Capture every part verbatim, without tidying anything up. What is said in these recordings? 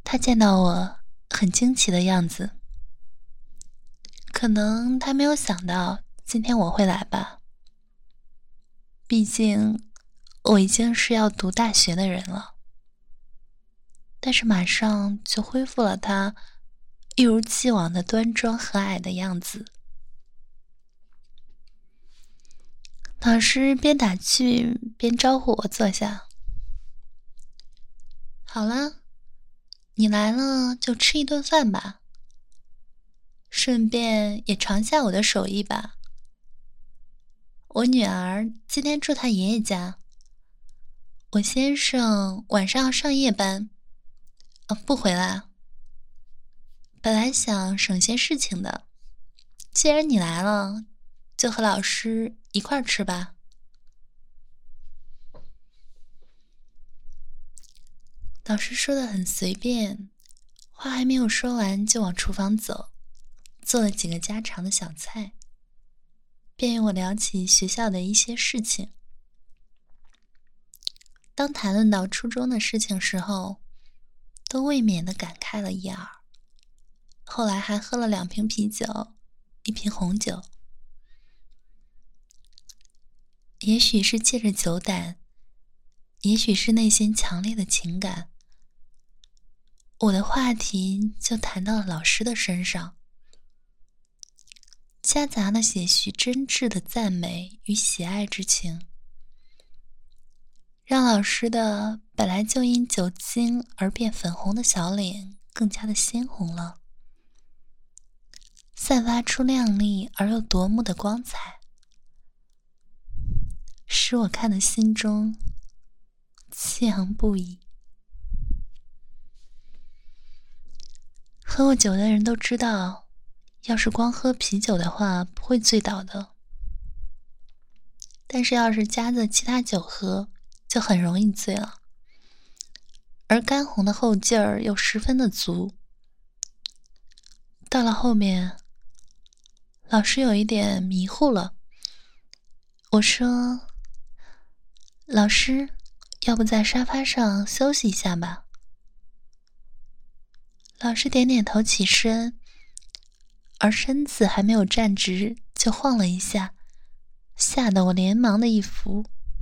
他见到我很惊奇的样子，可能他没有想到今天我会来吧。毕竟我已经是要读大学的人了，但是马上就恢复了他一如既往的端庄和蔼的样子。老师边打趣边招呼我坐下。好了，你来了就吃一顿饭吧，顺便也尝下我的手艺吧。我女儿今天住她爷爷家，我先生晚上要上夜班，呃，不回来。本来想省些事情的，既然你来了，就和老师一块儿吃吧。老师说得很随便，话还没有说完就往厨房走，做了几个家常的小菜，便与我聊起学校的一些事情。当谈论到初中的事情时候，都未免地感慨了一二。后来还喝了两瓶啤酒，一瓶红酒。也许是借着酒胆，也许是内心强烈的情感，我的话题就谈到了老师的身上，夹杂了些许真挚的赞美与喜爱之情，让老师的本来就因酒精而变粉红的小脸更加的鲜红了，散发出亮丽而又夺目的光彩，使我看得心中激昂不已。喝过酒的人都知道，要是光喝啤酒的话不会醉倒的，但是要是夹着其他酒喝就很容易醉了，而干红的后劲儿又十分的足。到了后面，老师有一点迷糊了，我说：老师，要不在沙发上休息一下吧？老师点点头起身，而身子还没有站直就晃了一下，吓得我连忙的一扶。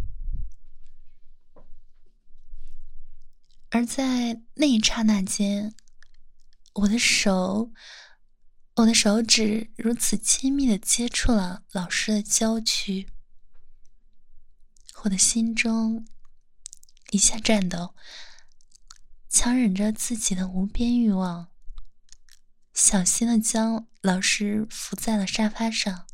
而在那一刹那间，我的手我的手指如此亲密地接触了老师的娇躯，我的心中一下颤抖，强忍着自己的无边欲望，小心地将老师扶在了沙发上，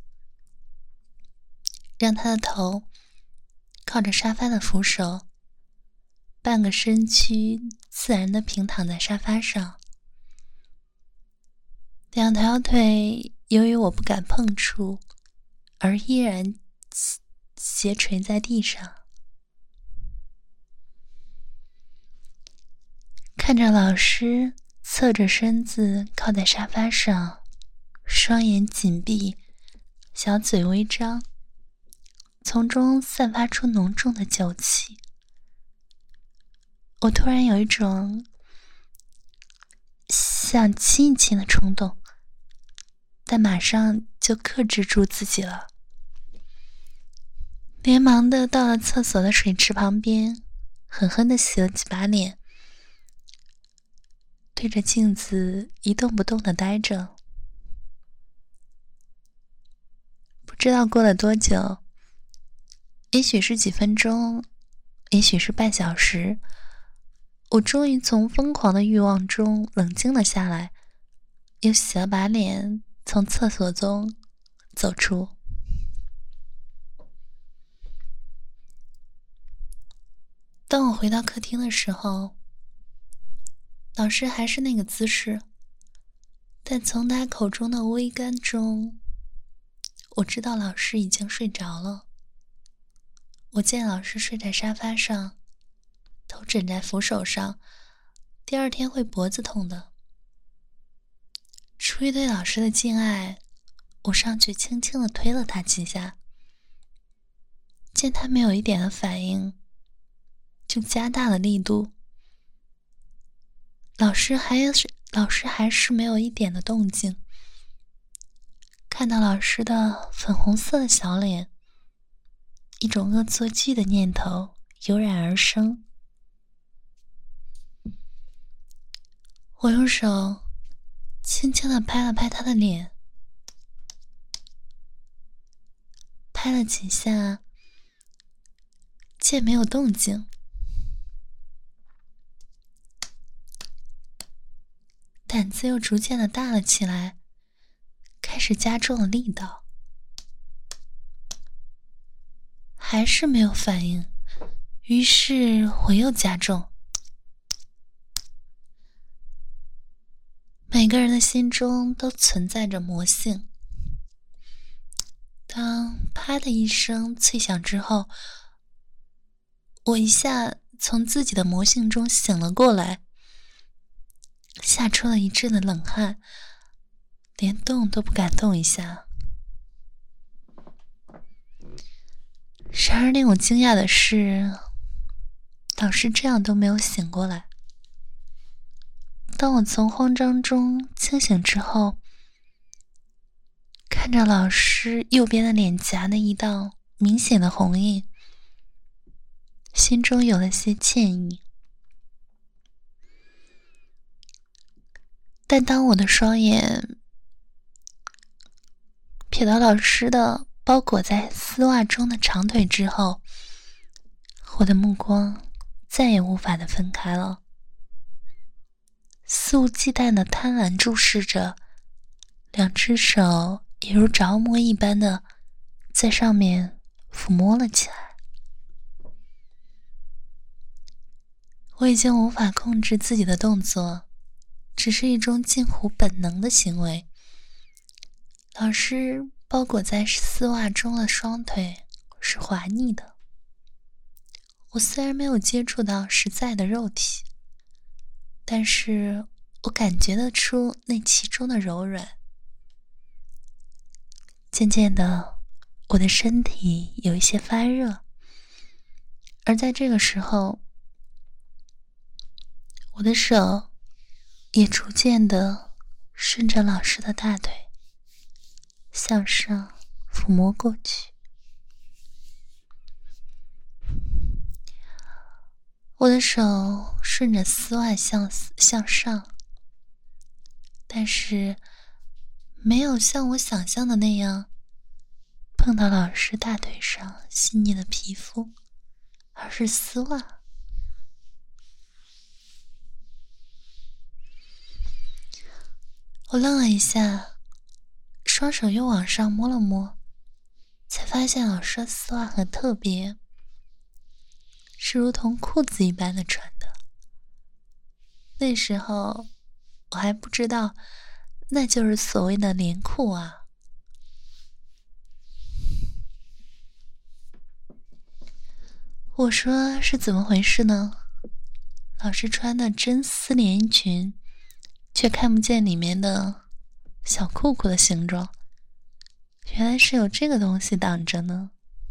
让他的头靠着沙发的扶手，半个身躯自然地平躺在沙发上，两条腿由于我不敢碰触，而依然斜垂在地上。看着老师侧着身子靠在沙发上，双眼紧闭，小嘴微张，从中散发出浓重的酒气，我突然有一种想亲一亲的冲动，但马上就克制住自己了，连忙的到了厕所的水池旁边，狠狠的洗了几把脸，对着镜子一动不动的呆着。不知道过了多久，也许是几分钟，也许是半小时，我终于从疯狂的欲望中冷静了下来，又洗了把脸，从厕所中走出。当我回到客厅的时候，老师还是那个姿势，但从他口中的微干中，我知道老师已经睡着了。我见老师睡在沙发上，头枕在扶手上，第二天会脖子痛的。出于对老师的敬爱，我上去轻轻地推了他几下，见他没有一点的反应，就加大了力度。 老师还是老师还是没有一点的动静。看到老师的粉红色的小脸，一种恶作剧的念头油然而生。我用手轻轻地拍了拍他的脸，拍了几下，见没有动静，胆子又逐渐的大了起来，开始加重了力道。还是没有反应，于是我又加重。每个人的心中都存在着魔性。当啪的一声脆响之后，我一下从自己的魔性中醒了过来，吓出了一阵的冷汗，连动都不敢动一下。然而令我惊讶的是，老师这样都没有醒过来。当我从慌张中清醒之后，看着老师右边的脸颊的一道明显的红印，心中有了些歉意。但当我的双眼瞥到老师的包裹在丝袜中的长腿之后，我的目光再也无法的分开了，肆无忌惮的贪婪注视着，两只手也如着魔一般的在上面抚摸了起来。我已经无法控制自己的动作，只是一种近乎本能的行为。老师包裹在丝袜中的双腿是滑腻的，我虽然没有接触到实在的肉体，但是我感觉得出那其中的柔软。渐渐的，我的身体有一些发热，而在这个时候，我的手也逐渐的顺着老师的大腿向上抚摸过去。我的手顺着丝袜向向上，但是没有像我想象的那样碰到老师大腿上细腻的皮肤，而是丝袜。我愣了一下，双手又往上摸了摸，才发现老师的丝袜很特别，是如同裤子一般的穿的。那时候我还不知道那就是所谓的连裤啊。我说是怎么回事呢？老师穿的真丝连衣裙，却看不见里面的小裤裤的形状，原来是有这个东西挡着呢。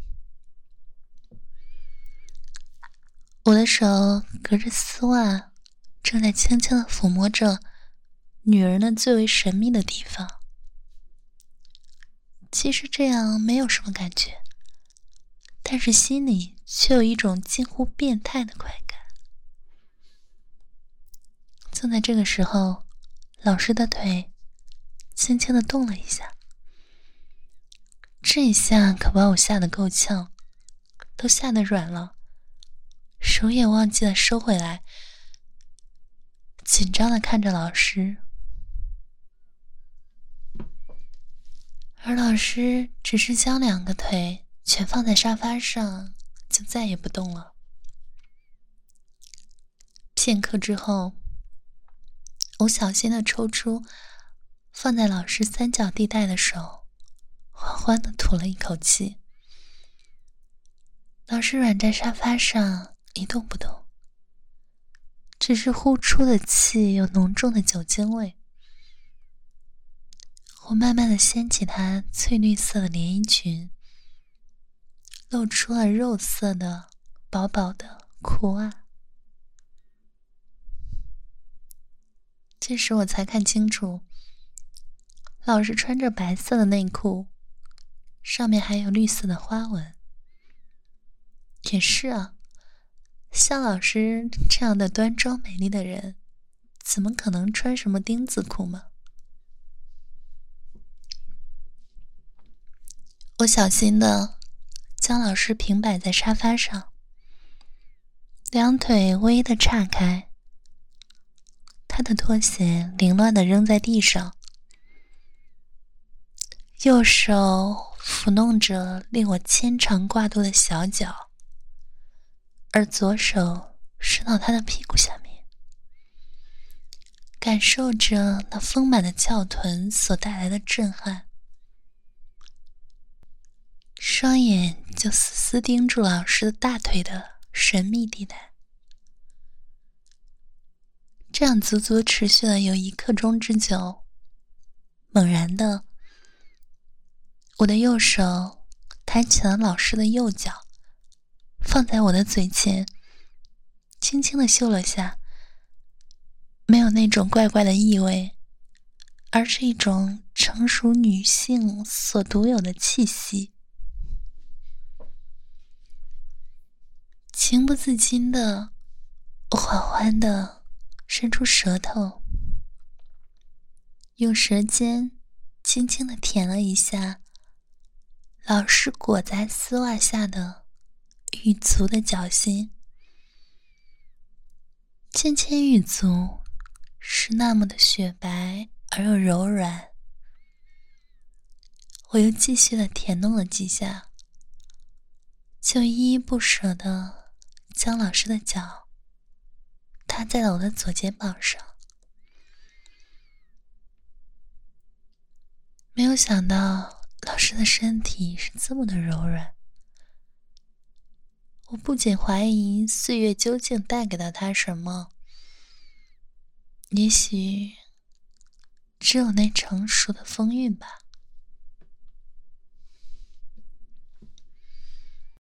我的手隔着丝袜，正在轻轻地抚摸着女人的最为神秘的地方。其实这样没有什么感觉，但是心里却有一种近乎变态的快感。就在这个时候，老师的腿轻轻地动了一下，这一下可把我吓得够呛，都吓得软了，手也忘记了收回来，紧张地看着老师。而老师只是将两个腿全放在沙发上，就再也不动了。片刻之后，我小心地抽出放在老师三角地带的手，缓缓地吐了一口气。老师软在沙发上一动不动，只是呼出的气有浓重的酒精味。我慢慢地掀起她翠绿色的连衣裙，露出了肉色的薄薄的裤袜。 这时我才看清楚，老师穿着白色的内裤，上面还有绿色的花纹。也是啊，像老师这样的端庄美丽的人，怎么可能穿什么丁字裤吗？我小心的将老师平摆在沙发上，两腿微的岔开，他的拖鞋凌乱的扔在地上，右手抚弄着令我牵肠挂肚的小脚，而左手伸到他的屁股下面，感受着那丰满的翘臀所带来的震撼，双眼就死死盯住老师的大腿的神秘地带。这样足足持续了有一刻钟之久，猛然的，我的右手抬起了老师的右脚，放在我的嘴前，轻轻地嗅了下，没有那种怪怪的异味，而是一种成熟女性所独有的气息。情不自禁的缓缓的伸出舌头，用舌尖轻轻的舔了一下老师裹在丝袜下的玉足的脚心。芊芊玉足是那么的雪白而又柔软，我又继续的舔弄了几下，就依依不舍的将老师的脚踏在了我的左肩膀上。没有想到老师的身体是这么的柔软，我不仅怀疑岁月究竟带给了他什么，也许只有那成熟的风韵吧。